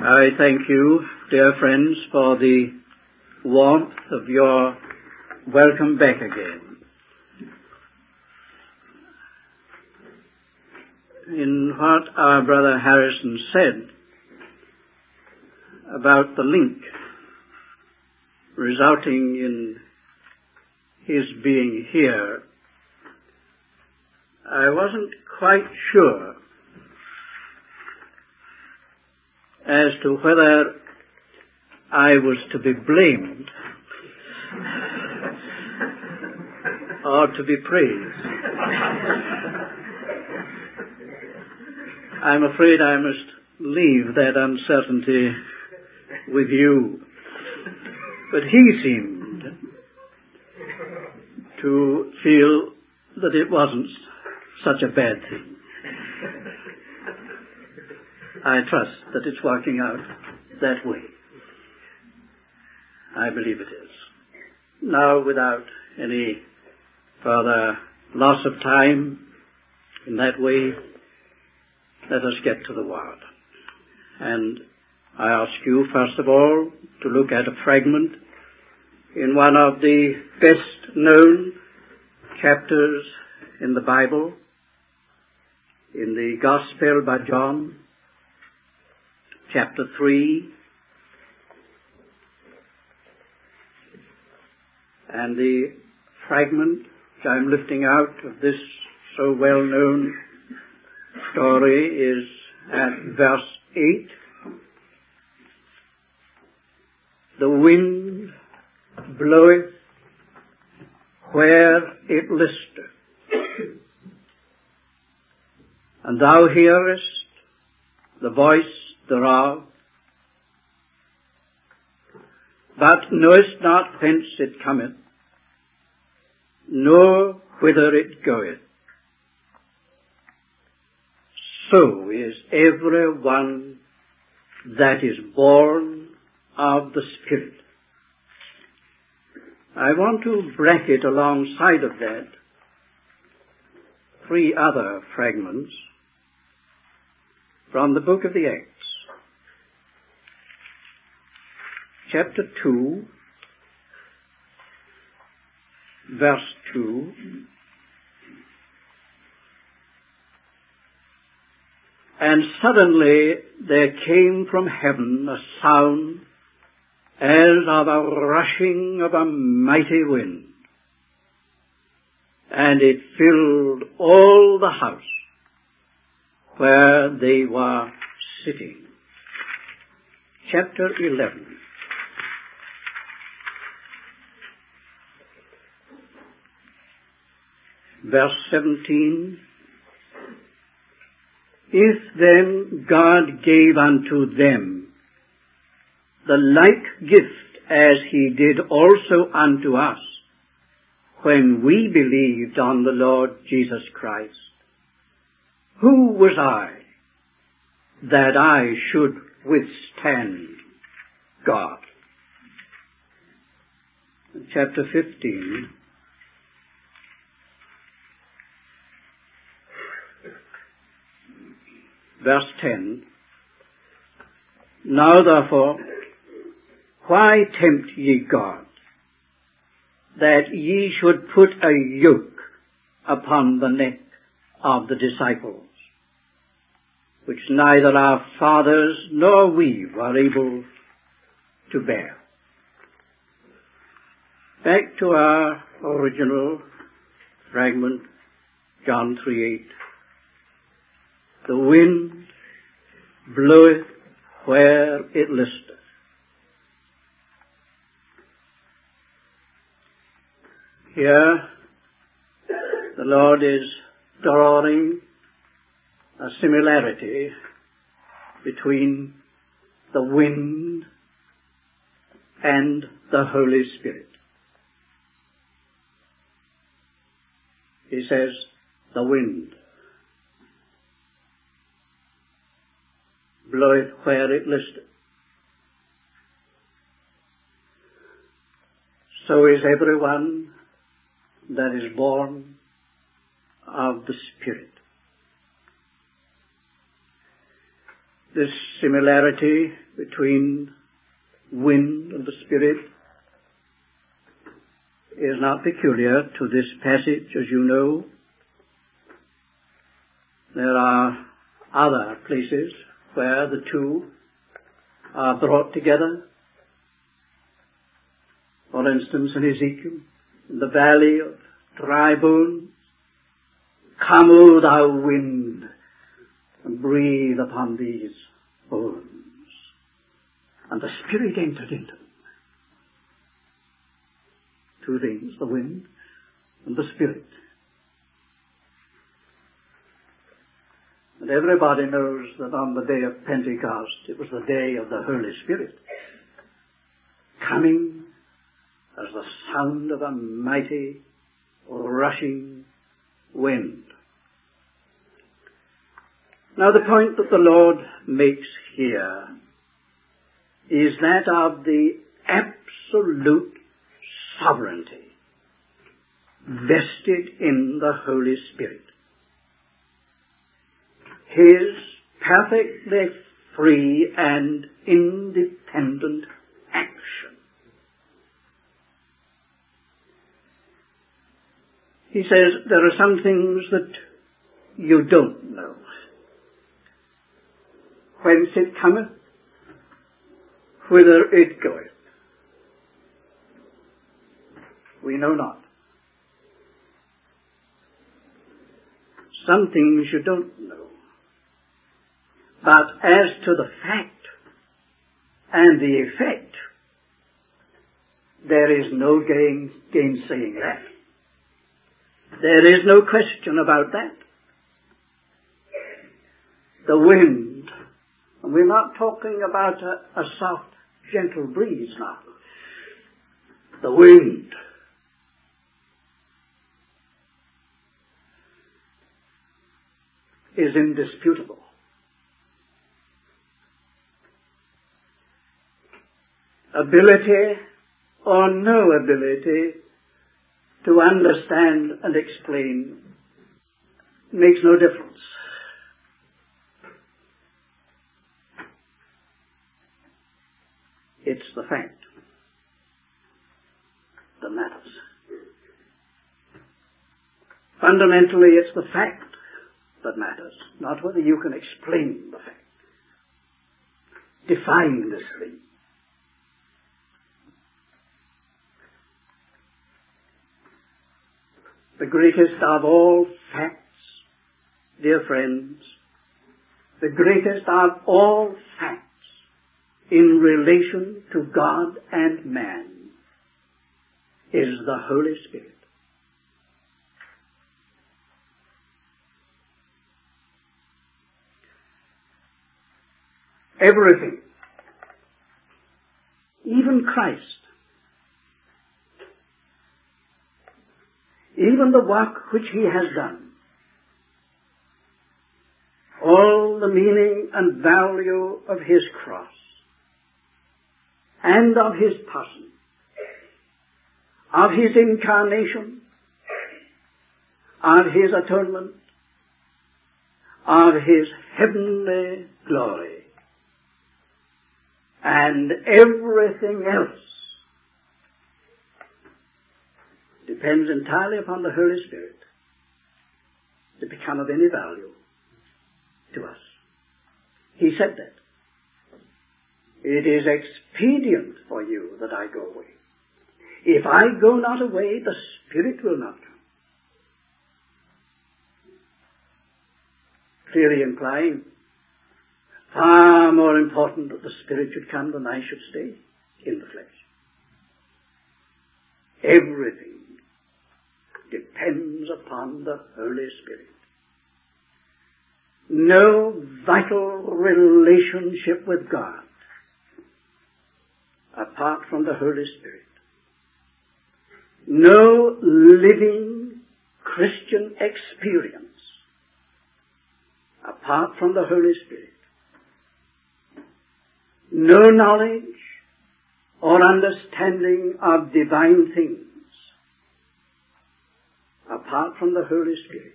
I thank you, dear friends, for the warmth of your welcome back again. In what our brother Harrison said about the link resulting in his being here, I wasn't quite sure as to whether I was to be blamed or to be praised. I'm afraid I must leave that uncertainty with you. But he seemed to feel that it wasn't such a bad thing. I trust that it's working out that way. I believe it is. Now, without any further loss of time in that way, let us get to the Word. And I ask you, first of all, to look at a fragment in one of the best known chapters in the Bible, in the Gospel by John, chapter 3, and the fragment which I'm lifting out of this so well-known story is at verse 8. The wind bloweth where it listeth, and thou hearest the voice thereof, but knowest not whence it cometh, nor whither it goeth. So is every one that is born of the Spirit. I want to bracket alongside of that three other fragments from the book of the Acts. Chapter 2, verse 2. And suddenly there came from heaven a sound as of a rushing of a mighty wind, and it filled all the house where they were sitting. Chapter 11. Verse 17. If then God gave unto them the like gift as he did also unto us when we believed on the Lord Jesus Christ, who was I that I should withstand God? Chapter 15. Verse 10. Now therefore, why tempt ye God, that ye should put a yoke upon the neck of the disciples, which neither our fathers nor we were able to bear? Back to our original fragment, John 3:8. The wind bloweth where it listeth. Here, the Lord is drawing a similarity between the wind and the Holy Spirit. He says, the wind bloweth where it listeth. So is everyone that is born of the Spirit. This similarity between wind and the Spirit is not peculiar to this passage, as you know. There are other places where the two are brought together. For instance, in Ezekiel, in the valley of dry bones, come, O thou wind, and breathe upon these bones. And the Spirit entered into them. Two things, the wind and the Spirit. And everybody knows that on the day of Pentecost, it was the day of the Holy Spirit, coming as the sound of a mighty, rushing wind. Now, the point that the Lord makes here is that of the absolute sovereignty vested in the Holy Spirit. His perfectly free and independent action. He says there are some things that you don't know. Whence it cometh, whither it goeth, we know not. Some things you don't know. But as to the fact and the effect, there is no gainsaying that. There is no question about that. The wind, and we're not talking about a soft, gentle breeze now. The wind is indisputable. Ability or no ability to understand and explain makes no difference. It's the fact that matters. Fundamentally, it's the fact that matters, not whether you can explain the fact. Define this thing. The greatest of all facts, dear friends, the greatest of all facts in relation to God and man is the Holy Spirit. Everything, even Christ, even the work which he has done, all the meaning and value of his cross and of his person, of his incarnation, of his atonement, of his heavenly glory, and everything else depends entirely upon the Holy Spirit to become of any value to us. He said that. It is expedient for you that I go away. If I go not away, the Spirit will not come. Clearly implying far more important that the Spirit should come than I should stay in the flesh. Everything depends upon the Holy Spirit. No vital relationship with God apart from the Holy Spirit. No living Christian experience apart from the Holy Spirit. No knowledge or understanding of divine things apart from the Holy Spirit.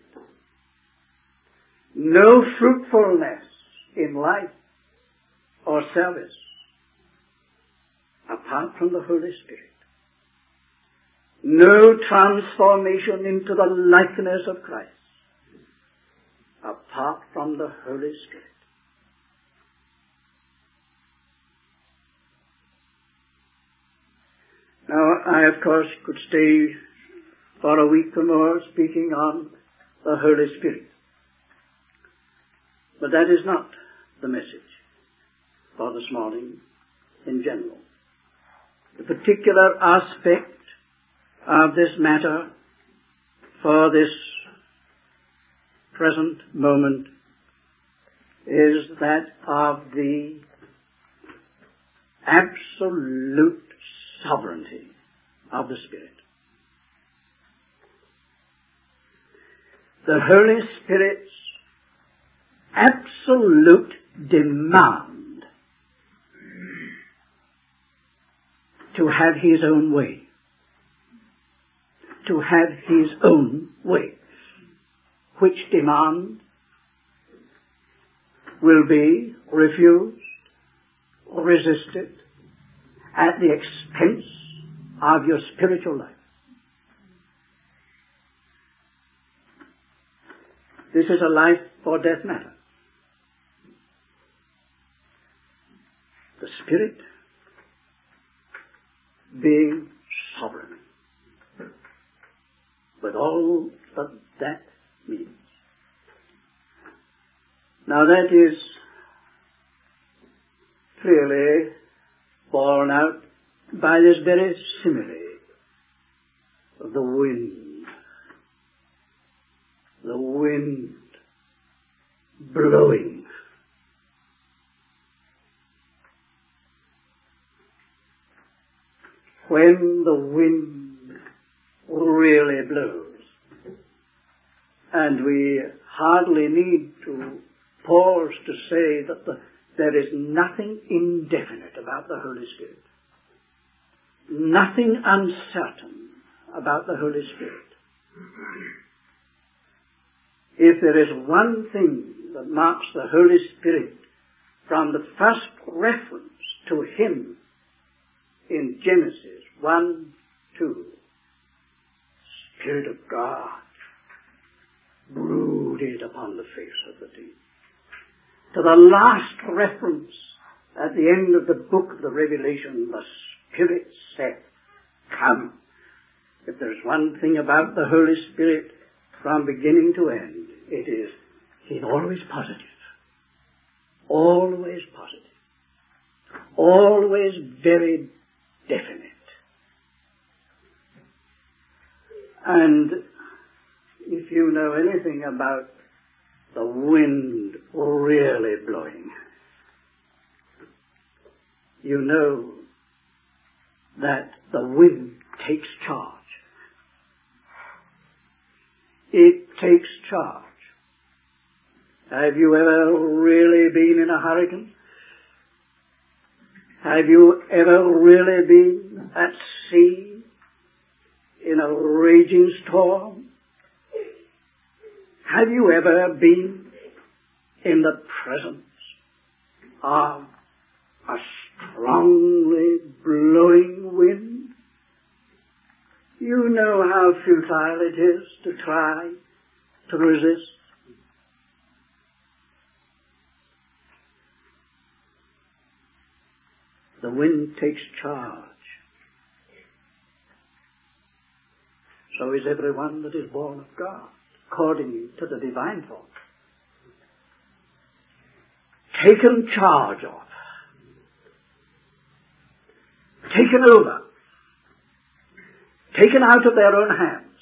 No fruitfulness in life or service apart from the Holy Spirit. No transformation into the likeness of Christ apart from the Holy Spirit. Now, I, of course, could stay for a week or more speaking on the Holy Spirit. But that is not the message for this morning in general. The particular aspect of this matter for this present moment is that of the absolute sovereignty of the Spirit. The Holy Spirit's absolute demand to have His own way. To have His own way. Which demand will be refused or resisted at the expense of your spiritual life. This is a life or death matter. The Spirit being sovereign, with all that means. Now that is clearly borne out by this very simile of the wind. The wind blowing. When the wind really blows, and we hardly need to pause to say that there is nothing indefinite about the Holy Spirit. Nothing uncertain about the Holy Spirit. If there is one thing that marks the Holy Spirit from the first reference to Him in Genesis 1:2, Spirit of God brooded upon the face of the deep, to the last reference at the end of the book of the Revelation, the Spirit said, come. If there's one thing about the Holy Spirit from beginning to end, it is He's always positive. Always positive. Always very definite. And if you know anything about the wind really blowing, you know that the wind takes charge. It takes charge. Have you ever really been in a hurricane? Have you ever really been at sea in a raging storm? Have you ever been in the presence of a strongly blowing wind? You know how futile it is to try to resist. The wind takes charge. So is everyone that is born of God, according to the divine thought. Taken charge of. Taken over. Taken out of their own hands.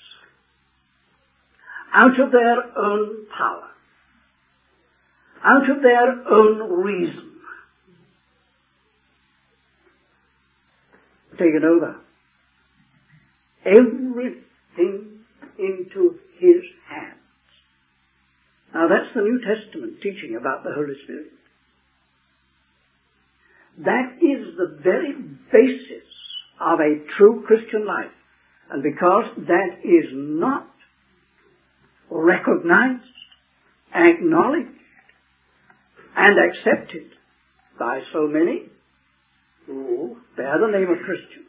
Out of their own power. Out of their own reason. Taken over. Everything into His hands. Now that's the New Testament teaching about the Holy Spirit. That is the very basis of a true Christian life. And because that is not recognized, acknowledged, and accepted by so many, who bear the name of Christian.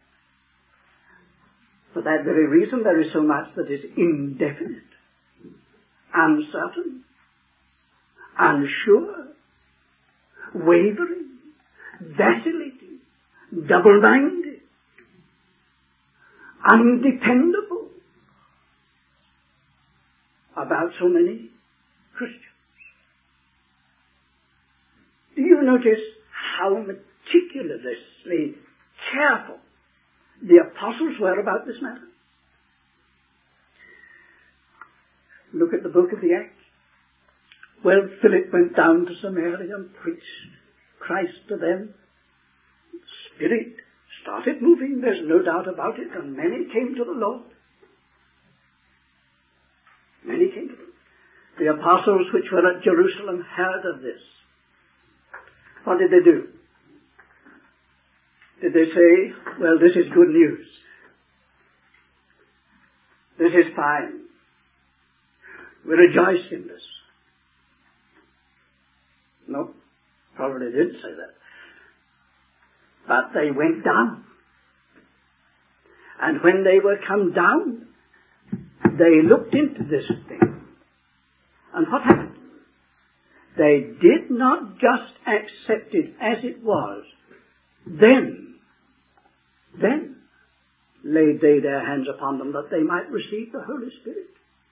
For that very reason, there is so much that is indefinite, uncertain, unsure, wavering, vacillating, double-minded, undependable about so many Christians. Do you notice how meticulously careful the apostles were about this matter? Look at the book of the Acts. Well, Philip went down to Samaria and preached Christ to them. The Spirit started moving, there's no doubt about it, and many came to the Lord. Many came to them. The apostles which were at Jerusalem heard of this. What did they do? Did they say, well, this is good news. This is fine. We rejoice in this. No, probably didn't say that. But they went down. And when they were come down, they looked into this thing. And what happened? They did not just accept it as it was. Then laid they their hands upon them that they might receive the Holy Spirit.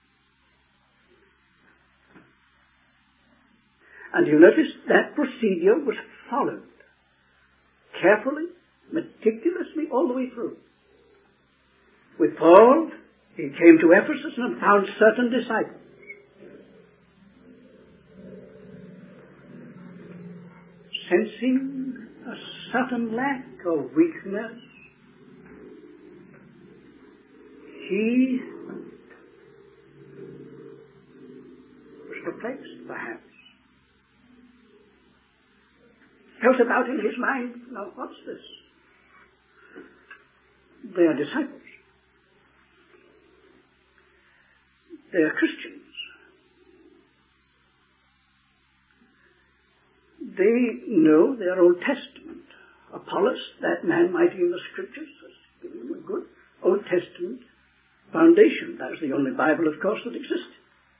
And you notice that procedure was followed carefully, meticulously all the way through. With Paul, he came to Ephesus and found certain disciples. Sensing a certain lack of weakness, he was perplexed, perhaps. Felt about in his mind, now what's this? They are disciples. They are Christians. They know their Old Testament. Apollos, that man mighty in the Scriptures, has given them a good Old Testament foundation. That was the only Bible, of course, that existed.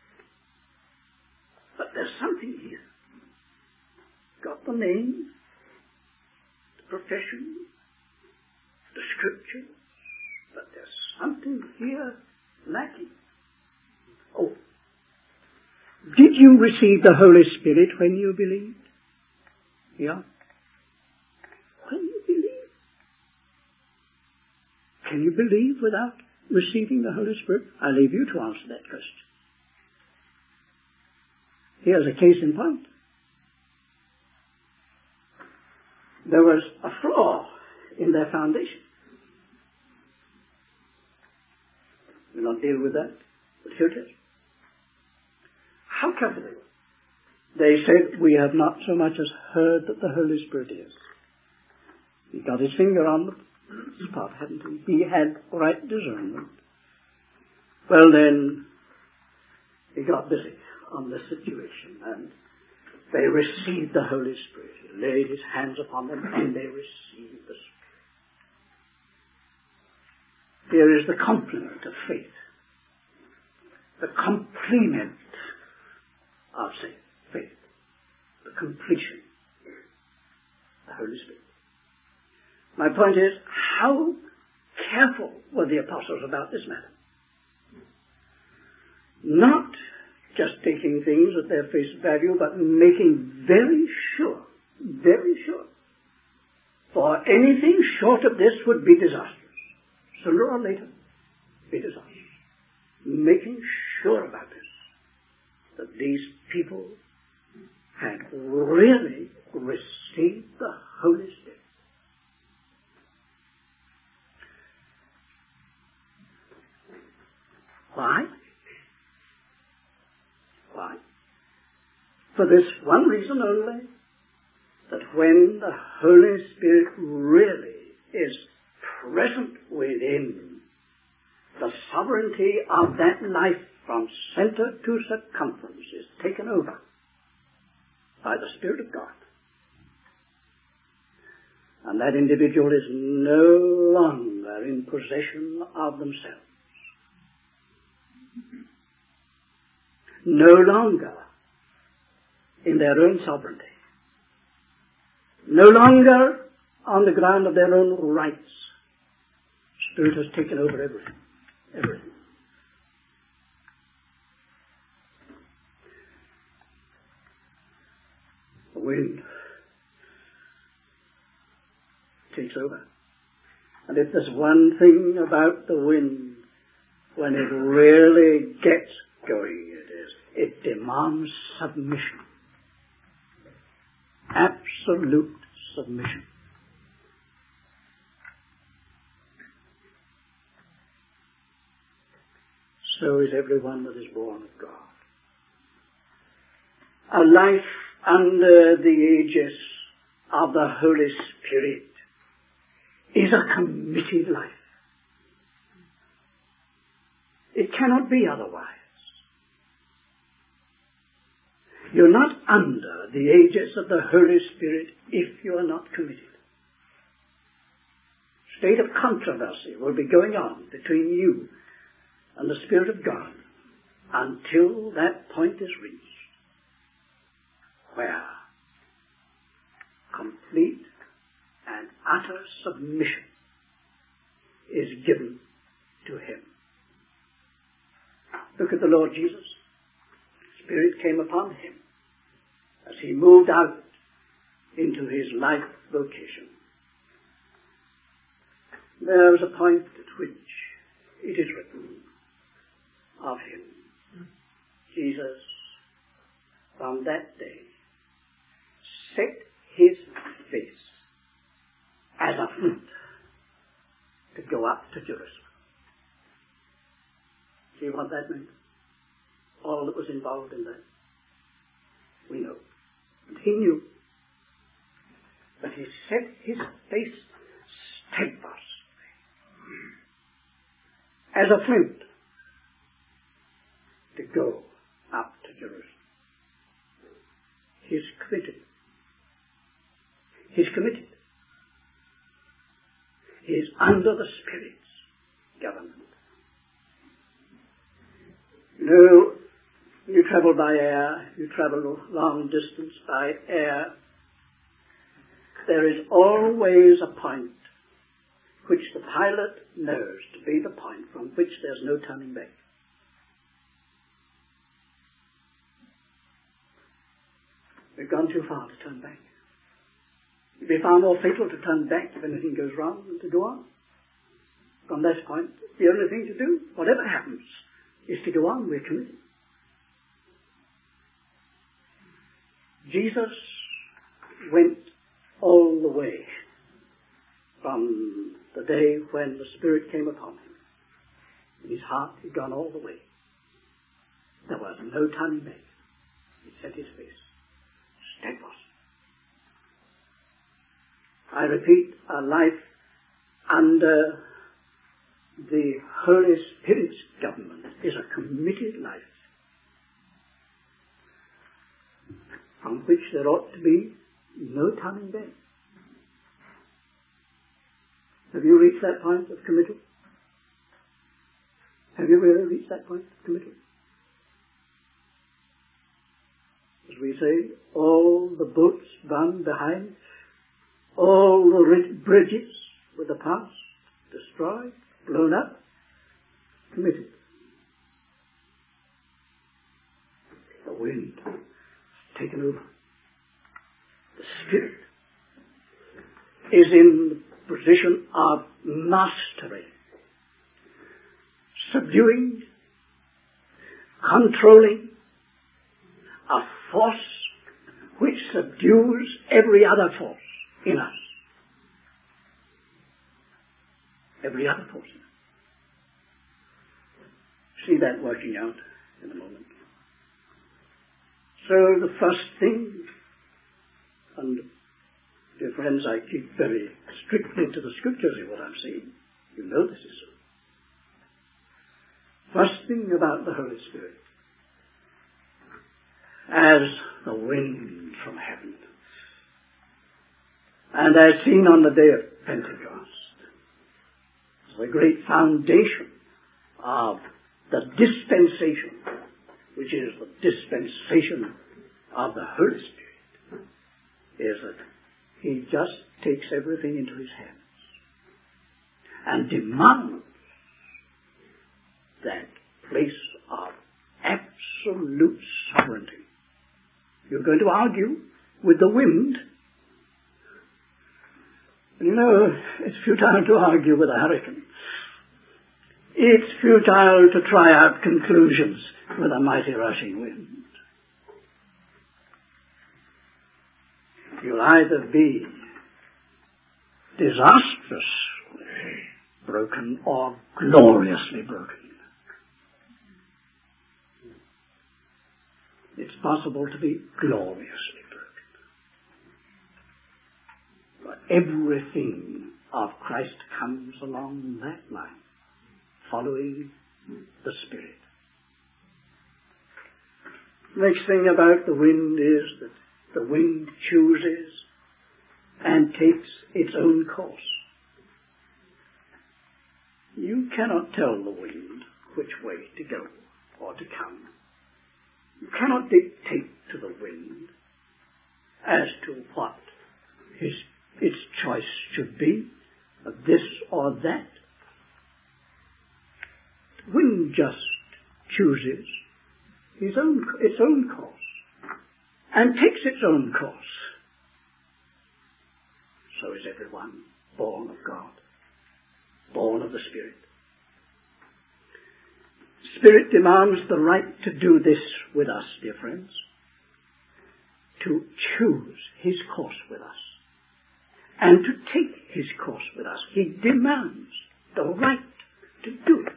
But there's something here. Got the name, the profession, the Scripture, but there's something here lacking. Oh, did you receive the Holy Spirit when you believed? Yeah. When you believe. Can you believe without receiving the Holy Spirit? I leave you to answer that question. Here's a case in point. There was a flaw in their foundation. We'll not deal with that, but here it is. How careful they were. They said, we have not so much as heard that the Holy Spirit is. He got his finger on the spot, hadn't he? He had right discernment. Well then, he got busy on the situation, and they received the Holy Spirit. He laid his hands upon them, and they received the Spirit. Here is the complement of faith. The complement of faith. The completion. The Holy Spirit. My point is, how careful were the apostles about this matter? Not just taking things at their face value, but making very sure, for anything short of this would be disastrous. Sooner or later, be disastrous. Making sure about this, that these people had really received the Holy Spirit. Why? Why? For this one reason only, that when the Holy Spirit really is present within, the sovereignty of that life from center to circumference is taken over by the Spirit of God. And that individual is no longer in possession of themselves. No longer in their own sovereignty. No longer on the ground of their own rights. Spirit has taken over everything. Everything. The wind takes over. And if there's one thing about the wind, when it really gets going, it demands submission. Absolute submission. So is everyone that is born of God. A life under the aegis of the Holy Spirit is a committed life. It cannot be otherwise. You're not under the aegis of the Holy Spirit if you are not committed. State of controversy will be going on between you and the Spirit of God until that point is reached where complete and utter submission is given to Him. Look at the Lord Jesus. Spirit came upon Him as He moved out into His life vocation. There is a point at which it is written of Him, Jesus from that day set His face as a flint to go up to Jerusalem. See what that meant? All that was involved in that. We know. And He knew. But He set His face steadfastly as a flint to go up to Jerusalem. He's committed. He's committed. He is under the Spirit's government. You know, you travel by air, you travel long distance by air, there is always a point which the pilot knows to be the point from which there's no turning back. We've gone too far to turn back. It would be far more fatal to turn back if anything goes wrong than to go on. From this point, the only thing to do, whatever happens, is to go on. We're committed. Jesus went all the way from the day when the Spirit came upon Him. In His heart, He'd gone all the way. There was no turning back. He set His face steadfast. I repeat, a life under the Holy Spirit's government is a committed life from which there ought to be no turning back. Have you reached that point of committal? Have you really reached that point of committal? As we say, all the boats bound behind, all the bridges with the past destroyed, blown up, committed. The wind has taken over. The Spirit is in the position of mastery, subduing, controlling a force which subdues every other force in us. Every other force in us. See that working out in a moment. So the first thing, and dear friends, I keep very strictly to the Scriptures in what I'm saying. You know this is so. First thing about the Holy Spirit, as the wind from heaven, And as seen on the day of Pentecost, the great foundation of the dispensation, which is the dispensation of the Holy Spirit, is that he just takes everything into his hands and demands that place of absolute sovereignty. You're going to argue with the wind. You know, it's futile to argue with a hurricane. It's futile to try out conclusions with a mighty rushing wind. You'll either be disastrously broken or gloriously broken. It's possible to be gloriously broken. But everything of Christ comes along that line, following the Spirit. The next thing about the wind is that the wind chooses and takes its own course. You cannot tell the wind which way to go or to come. You cannot dictate to the wind as to what its choice should be, of this or that. The wind just chooses its own course and takes its own course. So is everyone born of God, born of the Spirit. Spirit demands the right to do this with us, dear friends, to choose his course with us and to take his course with us. He demands the right to do it.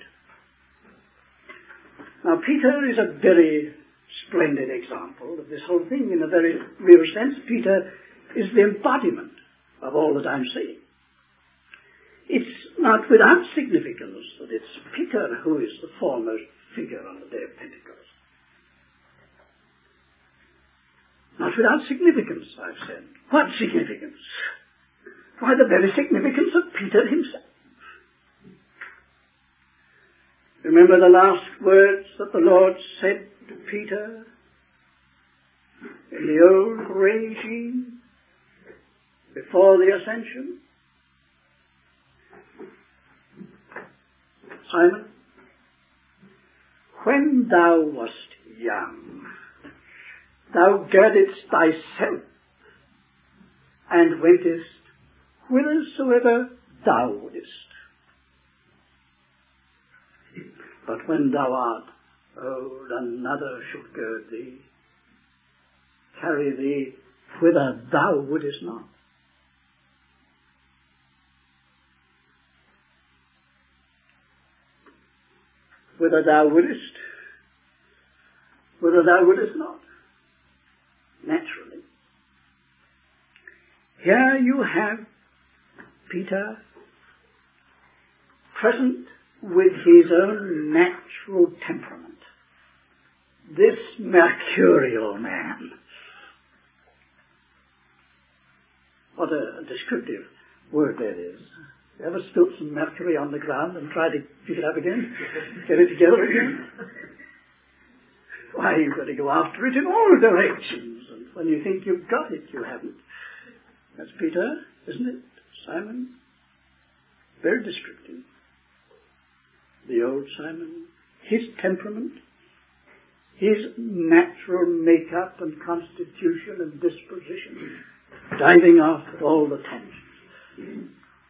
Now, Peter is a very splendid example of this whole thing in a very real sense. Peter is the embodiment of all that I'm saying. It's not without significance that it's Peter who is the foremost figure on the day of Pentecost. Not without significance, I've said. What significance? Why, the very significance of Peter himself. Remember the last words that the Lord said to Peter in the old regime before the ascension? Simon, when thou wast young, thou girdedst thyself and wentest whithersoever thou wouldest. But when thou art old, another shall gird thee, carry thee whither thou wouldest not. Whither thou wouldest not. Naturally. Here you have Peter present with his own natural temperament. This mercurial man. What a descriptive word that is. You ever spilt some mercury on the ground and tried to pick it up again? Get it together again? Why, you've got to go after it in all directions. And when you think you've got it, you haven't. That's Peter, isn't it? Simon. Very descriptive. The old Simon. His temperament. His natural makeup and constitution and disposition. Diving off at all the tangents.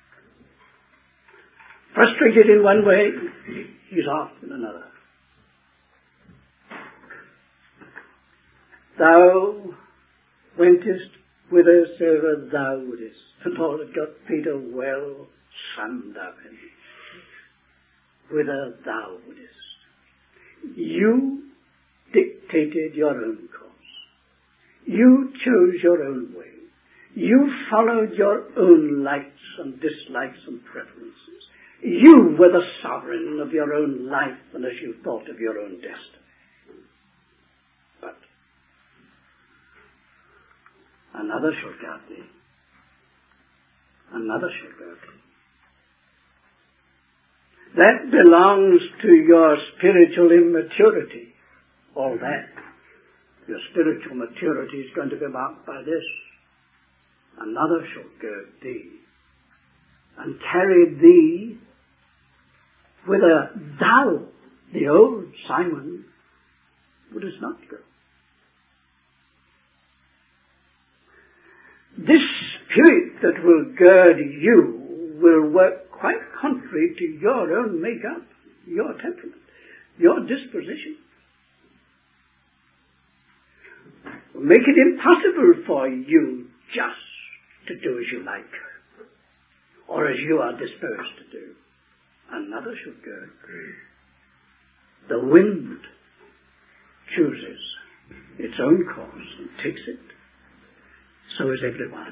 Frustrated in one way, he's off in another. Thou wentest whithersoever thou wouldest. The Lord had got Peter well summed up in whither thou wouldest. You dictated your own course. You chose your own way. You followed your own likes and dislikes and preferences. You were the sovereign of your own life and as you thought of your own destiny. But another shall guard thee. another shall gird thee. That belongs to your spiritual immaturity. All that. Your spiritual maturity is going to be marked by this. Another shall gird thee and carry thee whither thou, the old Simon, wouldest not go. This spirit that will gird you will work quite contrary to your own make-up, your temperament, your disposition. Will make it impossible for you just to do as you like, or as you are disposed to do. Another shall gird. The wind chooses its own course and takes it. So is everyone.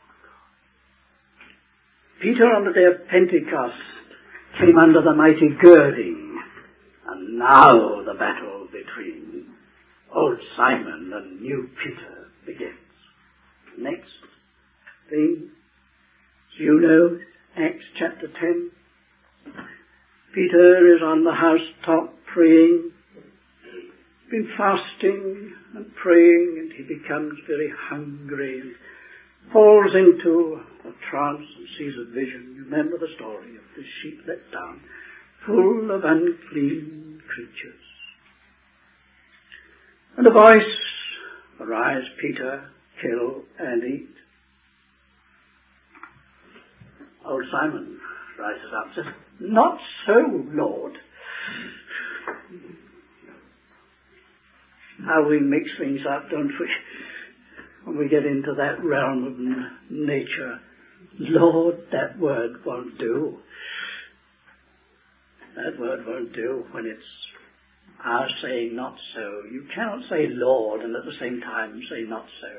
Peter on the day of Pentecost came under the mighty girding, and now the battle between old Simon and new Peter begins. Next thing, you know, Acts chapter 10, Peter is on the housetop praying, been fasting and praying, and he becomes very hungry and falls into a trance and sees a vision. You remember the story of the sheep let down, full of unclean creatures. And a voice, arise, Peter, kill and eat. Old Simon rises up and says, not so, Lord. How we mix things up, don't we? When we get into that realm of nature. Lord, that word won't do. That word won't do when it's our saying not so. You cannot say Lord and at the same time say not so.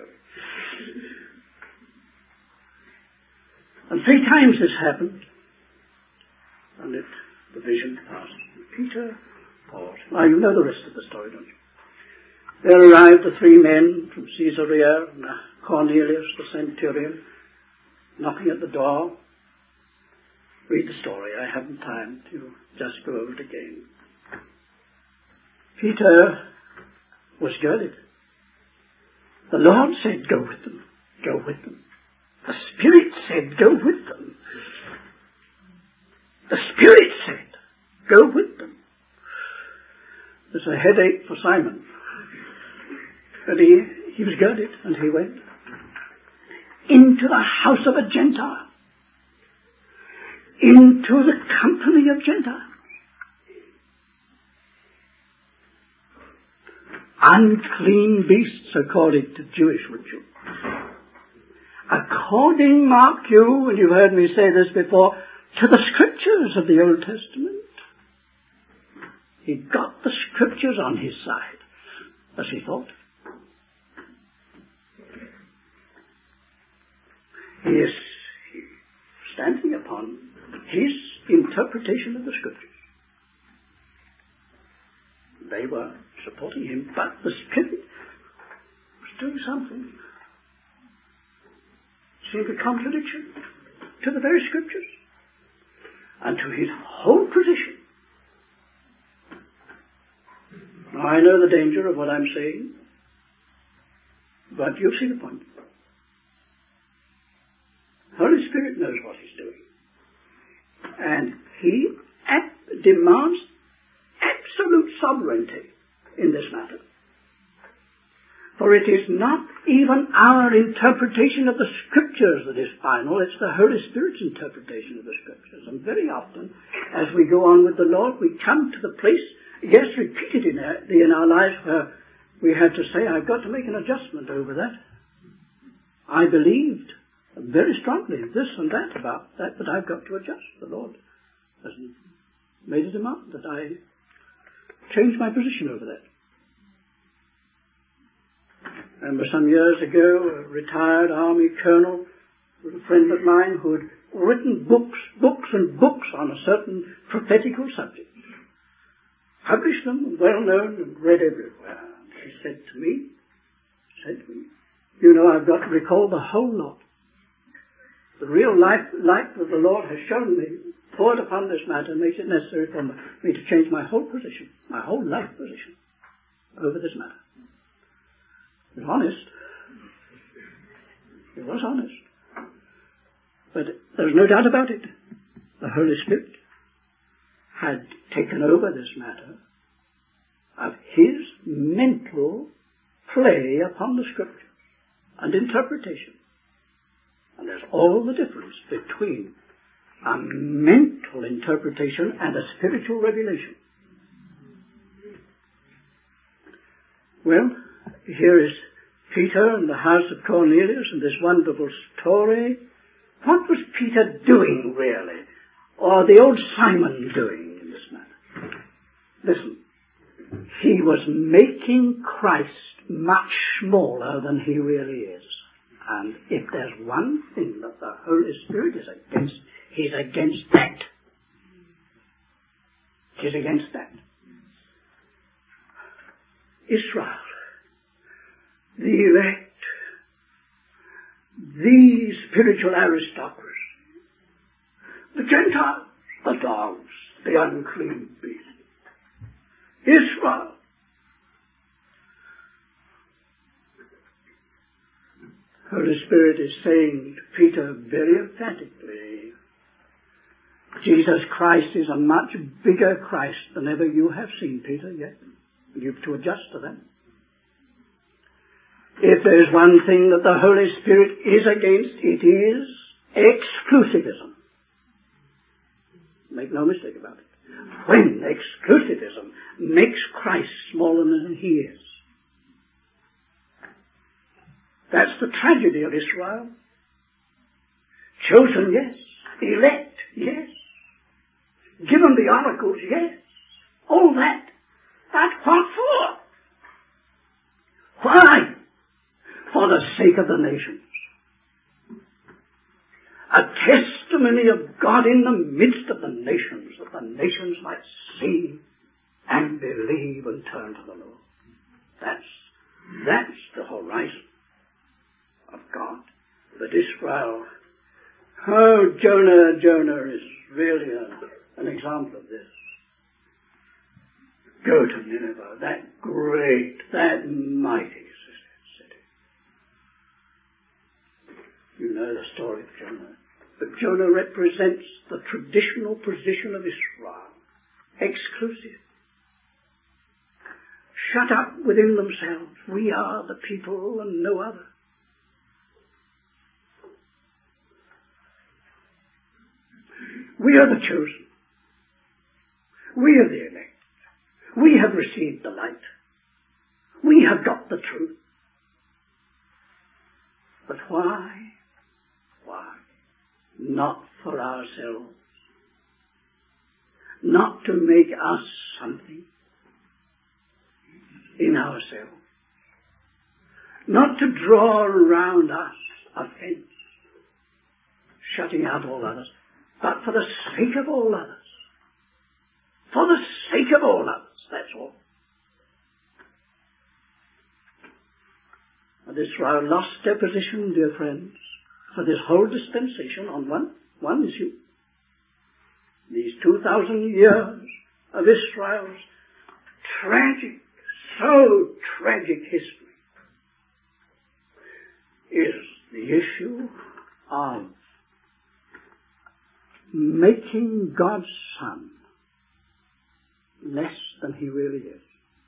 And 3 times this happened. And the vision passed. Peter paused. Now you know the rest of the story, don't you? There arrived the 3 men from Caesarea, and Cornelius, the centurion, knocking at the door. Read the story. I haven't time to just go over it again. Peter was girded. The Lord said, go with them. Go with them. The Spirit said, go with them. The Spirit said, go with them. There's a headache for Simon. But he was girded, and he went into the house of a Gentile, into the company of Gentiles. Unclean beasts according to Jewish ritual. According, mark you, and you've heard me say this before, to the scriptures of the Old Testament. He got the scriptures on his side, as he thought. He is standing upon his interpretation of the scriptures. They were supporting him, but the Spirit was doing something. Seemed a contradiction to the very scriptures and to his whole position. Now I know the danger of what I'm saying, but you see the point. Holy Spirit knows what he's doing. And he demands absolute sovereignty in this matter. For it is not even our interpretation of the scriptures that is final, it's the Holy Spirit's interpretation of the scriptures. And very often, as we go on with the Lord, we come to the place, yes, repeated in our lives, where we have to say, I've got to make an adjustment over that. I believed very strongly this and that about that, but I've got to adjust. The Lord has made a demand that I change my position over that. I remember some years ago, a retired army colonel was a friend of mine who had written books and books on a certain prophetical subject. Published them, well known and read everywhere. And he said to me, you know, I've got to recall the whole lot. The real light that the Lord has shown me, poured upon this matter, makes it necessary for me to change my whole position, my whole life position, over this matter. It was honest. It was honest. But there's no doubt about it. The Holy Spirit had taken over this matter of his mental play upon the Scriptures and interpretation. And there's all the difference between a mental interpretation and a spiritual revelation. Well, here is Peter in the house of Cornelius and this wonderful story. What was Peter doing, really? Or the old Simon doing in this matter? Listen, he was making Christ much smaller than he really is. And if there's one thing that the Holy Spirit is against, he's against that. He's against that. Israel, the elect, the spiritual aristocracy, the Gentiles, the dogs, the unclean beasts. Israel. Holy Spirit is saying to Peter very emphatically, Jesus Christ is a much bigger Christ than ever you have seen, Peter, yet. You've to adjust to that. If there's one thing that the Holy Spirit is against, it is exclusivism. Make no mistake about it. When exclusivism makes Christ smaller than he is. That's the tragedy of Israel. Chosen, yes. Elect, yes. Given the oracles, yes. All that. But what for? Why? For the sake of the nations. A testimony of God in the midst of the nations, that the nations might see and believe and turn to the Lord. That's the horizon of God. But Israel, Jonah is really an example of this. Go to Nineveh, that great, that mighty city. You know the story of Jonah. But Jonah represents the traditional position of Israel. Exclusive. Shut up within themselves. We are the people and no other. We are the chosen. We are the elect. We have received the light. We have got the truth. But why? Why? Not for ourselves. Not to make us something in ourselves. Not to draw around us a fence, shutting out all others, but for the sake of all others. For the sake of all others, that's all. And Israel lost their position, dear friends, for this whole dispensation on one issue. These 2,000 years of Israel's tragic, so tragic history is the issue of making God's Son less than he really is.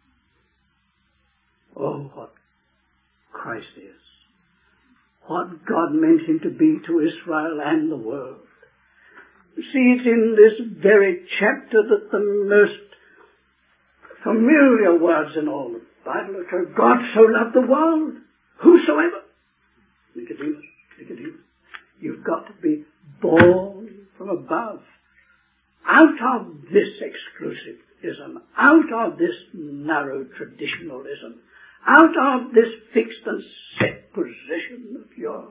Oh, what Christ is. What God meant him to be to Israel and the world. You see, it's in this very chapter that the most familiar words in all the Bible occur. God so loved the world, whosoever. Nicodemus, you've got to be born from above. Out of this exclusivism, out of this narrow traditionalism, out of this fixed and set position of yours,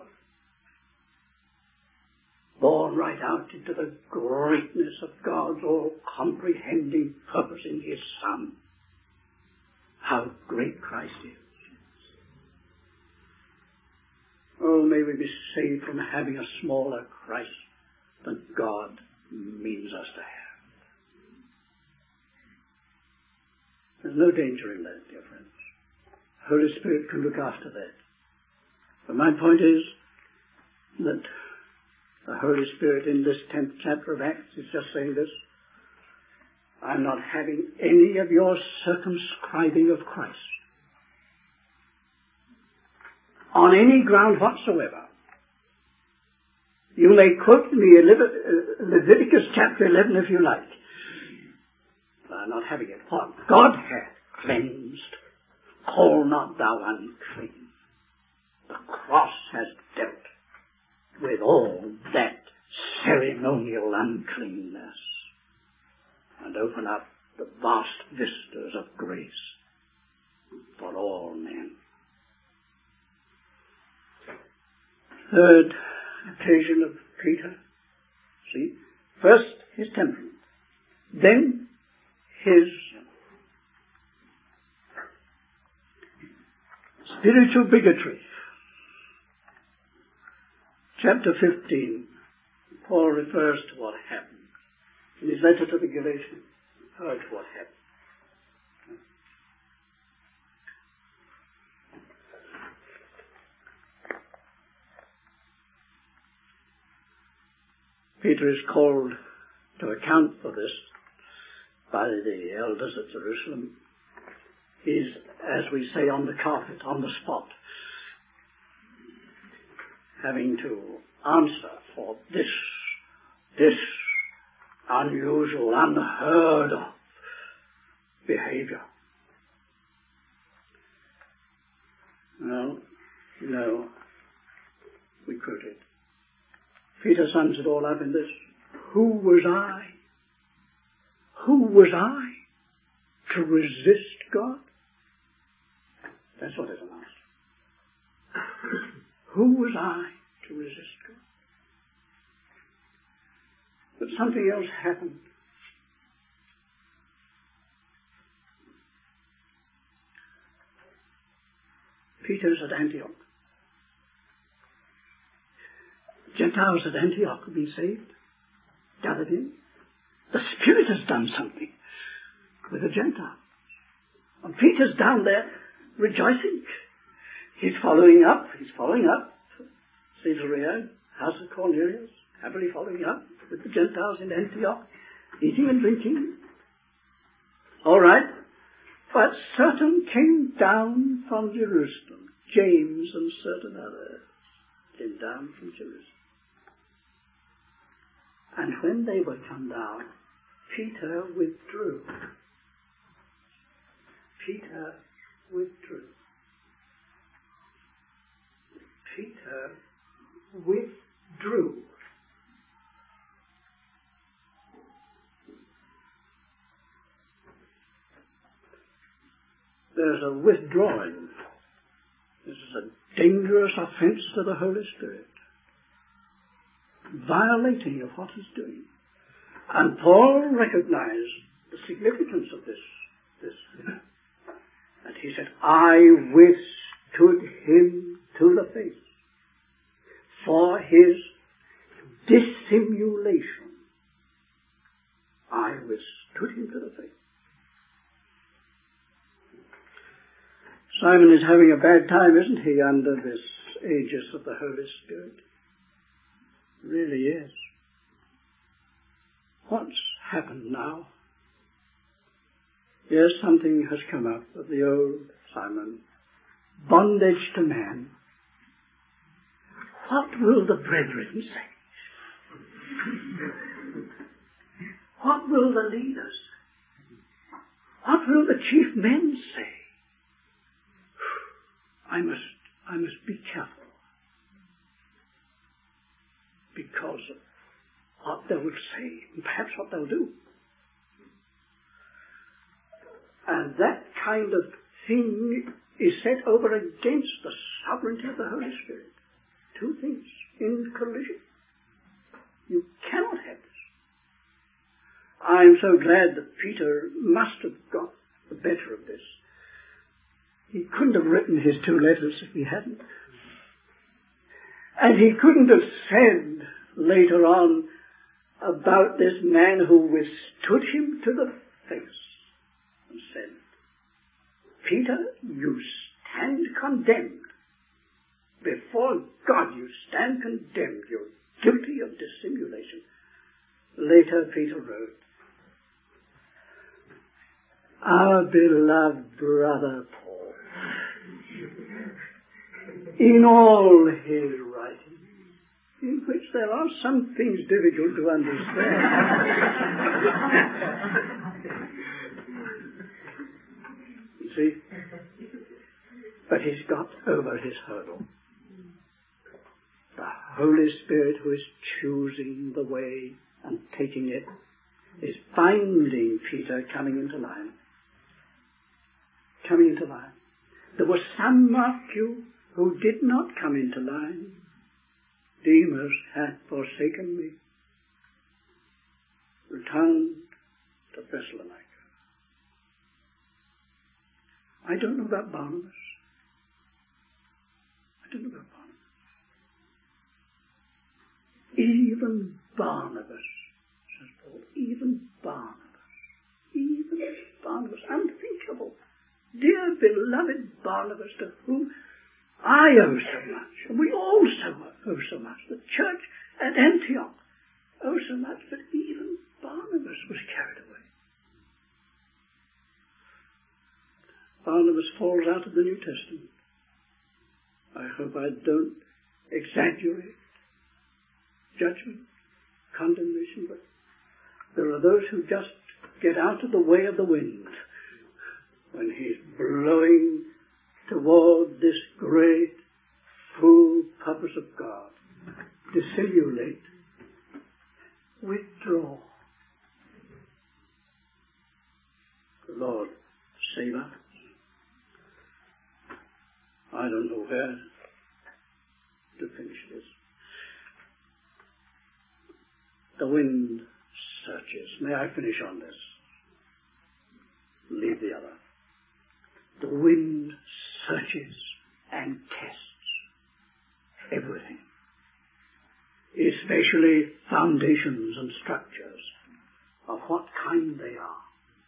born right out into the greatness of God's all-comprehending purpose in his Son. How great Christ is. Oh, may we be saved from having a smaller Christ than God means us to have. There's no danger in that, dear friends. The Holy Spirit can look after that. But my point is that the Holy Spirit in this 10th chapter of Acts is just saying this: I'm not having any of your circumscribing of Christ on any ground whatsoever. You may quote me Leviticus chapter 11 if you like. But I'm not having it. What God hath cleansed, call not thou unclean. The cross has dealt with all that ceremonial uncleanness and opened up the vast vistas of grace for all men. Third occasion of Peter. See, first his temperament, then his spiritual bigotry. Chapter 15, Paul refers to what happened. In his letter to the Galatians, heard what happened. Peter is called to account for this by the elders at Jerusalem. He's, as we say, on the carpet, on the spot, having to answer for this unusual, unheard of behavior. No, we quote it. Peter sums it all up in this: who was I? Who was I to resist God? That's what is asked. Who was I to resist God? But something else happened. Peter's at Antioch. Gentiles at Antioch have been saved, gathered in. The Spirit has done something with the Gentiles. And Peter's down there rejoicing. He's following up Caesarea, house of Cornelius, happily following up with the Gentiles in Antioch, eating and drinking. All right. But certain came down from Jerusalem, James and certain others came down from Jerusalem. And when they were come down, Peter withdrew. Peter withdrew. Peter withdrew. There's a withdrawing. This is a dangerous offense to the Holy Spirit. Violating of what he's doing. And Paul recognized the significance of this. And he said, I withstood him to the face for his dissimulation. I withstood him to the face. Simon is having a bad time, isn't he, under this aegis of the Holy Spirit? Really is. What's happened now? Yes, something has come up of the old Simon. Bondage to man. What will the brethren say? What will the leaders say? What will the chief men say? I must be careful because of what they will say and perhaps what they'll do. And that kind of thing is set over against the sovereignty of the Holy Spirit. Two things in collision. You cannot have this. I'm so glad that Peter must have got the better of this. He couldn't have written his two letters if he hadn't. And he couldn't have said later on about this man who withstood him to the face and said, Peter, you stand condemned. Before God you stand condemned. You're guilty of dissimulation. Later Peter wrote, our beloved brother Paul, in all his writings, in which there are some things difficult to understand, you see, but he's got over his hurdle. The Holy Spirit, who is choosing the way and taking it, is finding Peter coming into line. Coming into line. There were some, mark you, who did not come into line. Demas hath forsaken me, returned to Thessalonica. I don't know about Barnabas. I don't know about Barnabas. Even Barnabas, says Paul, even Barnabas, unthinkable. Dear beloved Barnabas, to whom I owe so much, and we also owe so much. The church at Antioch owe so much, but even Barnabas was carried away. Barnabas falls out of the New Testament. I hope I don't exaggerate judgment, condemnation, but there are those who just get out of the way of the wind when he's blowing toward this great, full purpose of God. Dissimulate. Withdraw. Lord, save us. I don't know where to finish this. The wind searches. May I finish on this? Leave the other. The wind searches and tests everything, especially foundations and structures of what kind they are.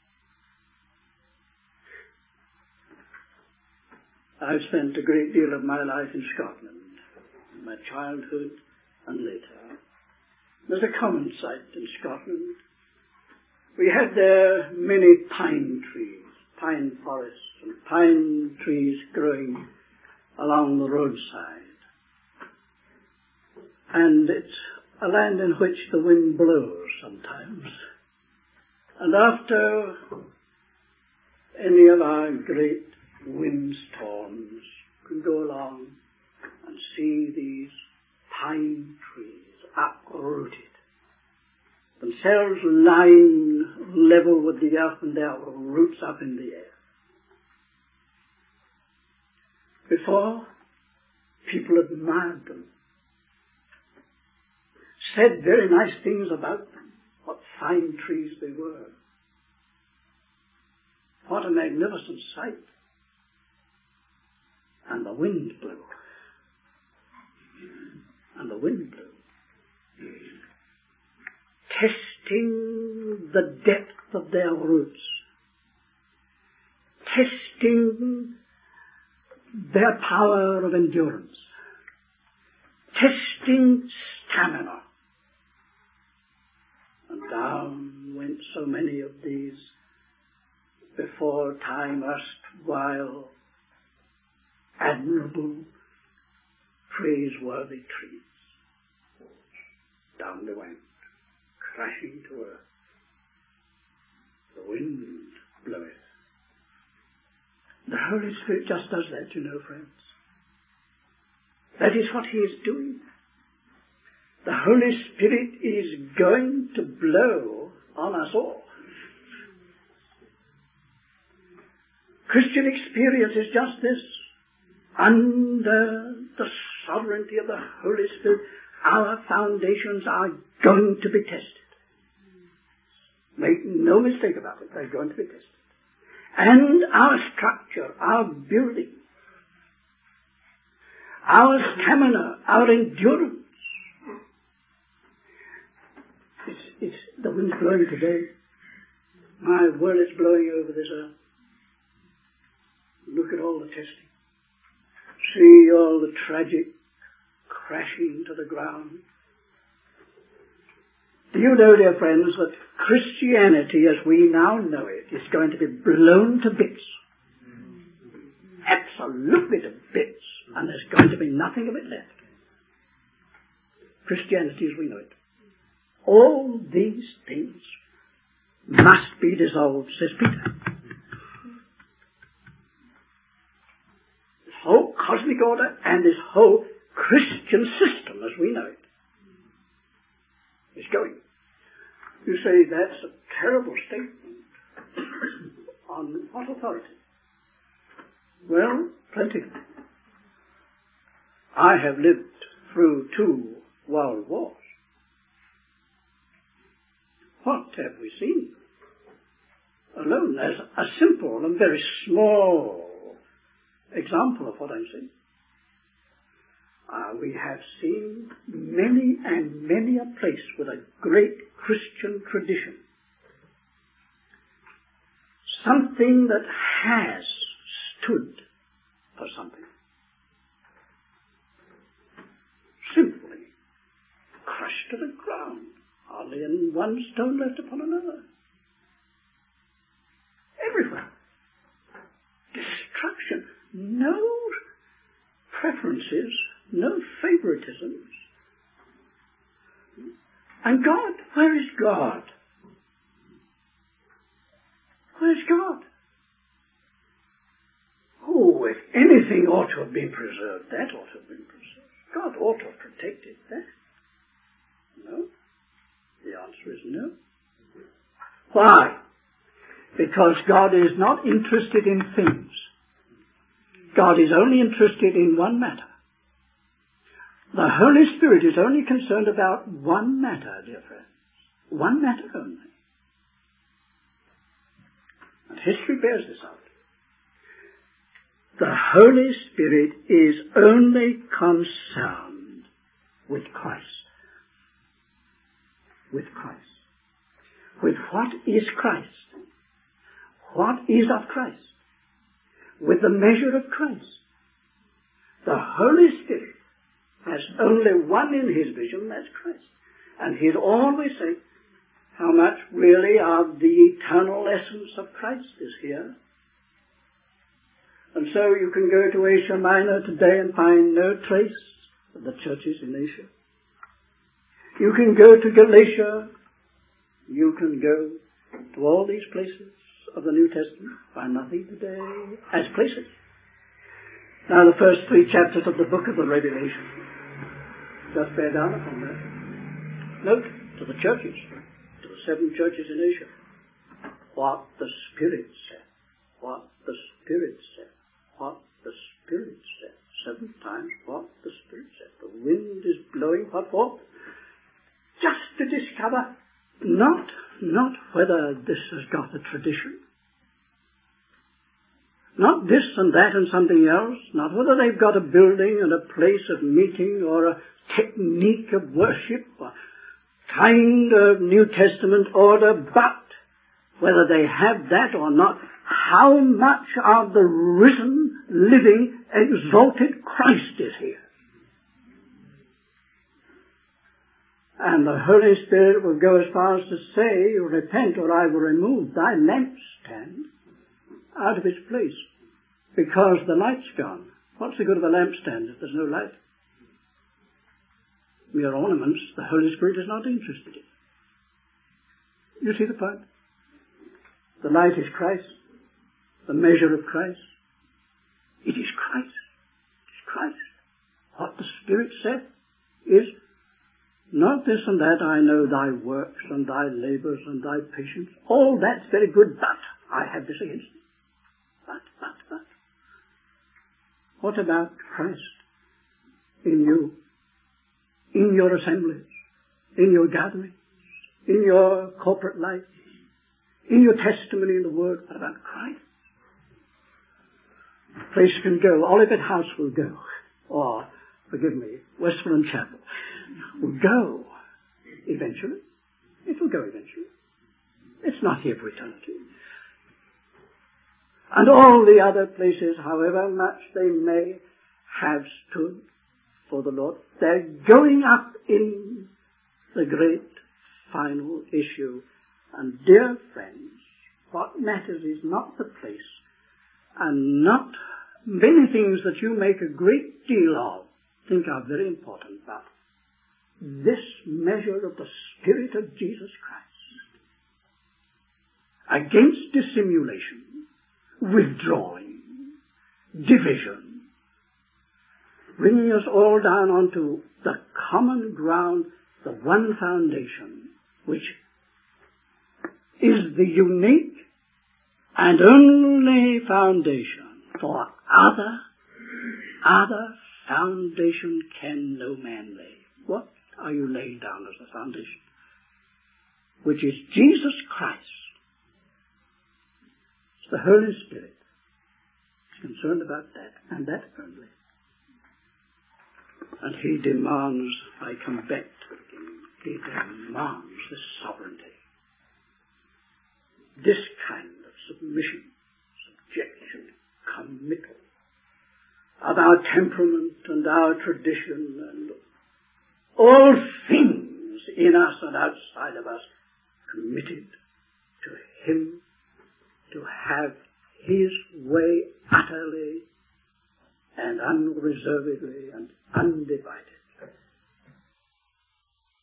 I've spent a great deal of my life in Scotland, in my childhood and later. There's a common sight in Scotland. We had there many pine trees, pine forests, and pine trees growing along the roadside. And it's a land in which the wind blows sometimes. And after any of our great windstorms, we can go along and see these pine trees uprooted, themselves lying level with the earth and their roots up in the air. Before, people admired them, said very nice things about them, what fine trees they were. What a magnificent sight. And the wind blew. And the wind blew. Testing the depth of their roots. Testing their power of endurance. Testing stamina. And down went so many of these before time erstwhile admirable, praiseworthy trees. Down they went, crashing to earth. The wind bloweth. The Holy Spirit just does that, you know, friends. That is what He is doing. The Holy Spirit is going to blow on us all. Christian experience is just this. Under the sovereignty of the Holy Spirit, our foundations are going to be tested. Make no mistake about it, they're going to be tested. And our structure, our building, our stamina, our endurance. It's the wind's blowing today. My word, it's blowing over this earth. Look at all the testing. See all the tragic crashing to the ground. Do you know, dear friends, that Christianity as we now know it is going to be blown to bits? Absolutely to bits. And there's going to be nothing of it left. Christianity as we know it. All these things must be dissolved, says Peter. This whole cosmic order and this whole Christian system as we know it is going. You say that's a terrible statement. On what authority? Well, plenty. I have lived through 2 world wars. What have we seen? Alone as a simple and very small example of what I'm saying. We have seen many and many a place with a great Christian tradition. Something that has stood for something. Simply crushed to the ground. Hardly in one stone left upon another. Everywhere. Destruction. No preferences. No favoritisms. And God, where is God? Where is God? Oh, if anything ought to have been preserved, that ought to have been preserved. God ought to have protected that. No. The answer is no. Why? Because God is not interested in things. God is only interested in one matter. The Holy Spirit is only concerned about one matter, dear friends. One matter only. And history bears this out. The Holy Spirit is only concerned with Christ. With Christ. With what is Christ? What is of Christ? With the measure of Christ. The Holy Spirit has only one in his vision, that's Christ. And he'd always say how much really of the eternal essence of Christ is here. And so you can go to Asia Minor today and find no trace of the churches in Asia. You can go to Galatia. You can go to all these places of the New Testament. Find nothing today as places. Now the first 3 chapters of the book of the Revelation just bear down upon that. Note to the churches, to the 7 churches in Asia, what the Spirit said. What the Spirit said. What the Spirit said. 7 times what the Spirit said. The wind is blowing what for? Just to discover not whether this has got a tradition, not this and that and something else, not whether they've got a building and a place of meeting or a technique of worship or kind of New Testament order, but whether they have that or not, how much of the risen, living, exalted Christ is here. And the Holy Spirit will go as far as to say, repent or I will remove thy lampstand out of its place, because the light's gone. What's the good of a lampstand if there's no light? Mere ornaments, the Holy Spirit is not interested in. You see the point? The light is Christ, the measure of Christ. It is Christ. It is Christ. What the Spirit said is, not this and that, I know thy works and thy labours and thy patience. All that's very good, but I have this against thee. But. What about Christ in you, in your assemblies, in your gatherings, in your corporate life, in your testimony in the Word? What about Christ? A place can go, Olivet House will go, or forgive me, Westmoreland Chapel, will go eventually. It will go eventually. It's not here for eternity. And all the other places, however much they may have stood for the Lord, they're going up in the great final issue. And dear friends, what matters is not the place, and not many things that you make a great deal of, think are very important, but this measure of the Spirit of Jesus Christ against dissimulation, withdrawing, division, bringing us all down onto the common ground, the one foundation, which is the unique and only foundation, for other foundation can no man lay. What are you laying down as the foundation? Which is Jesus Christ. It's the Holy Spirit. It's concerned about that, and that only. And he demands, I come back to the beginning, he demands this sovereignty. This kind of submission, subjection, committal of our temperament and our tradition and all things in us and outside of us committed to him, to have his way utterly and unreservedly and undivided.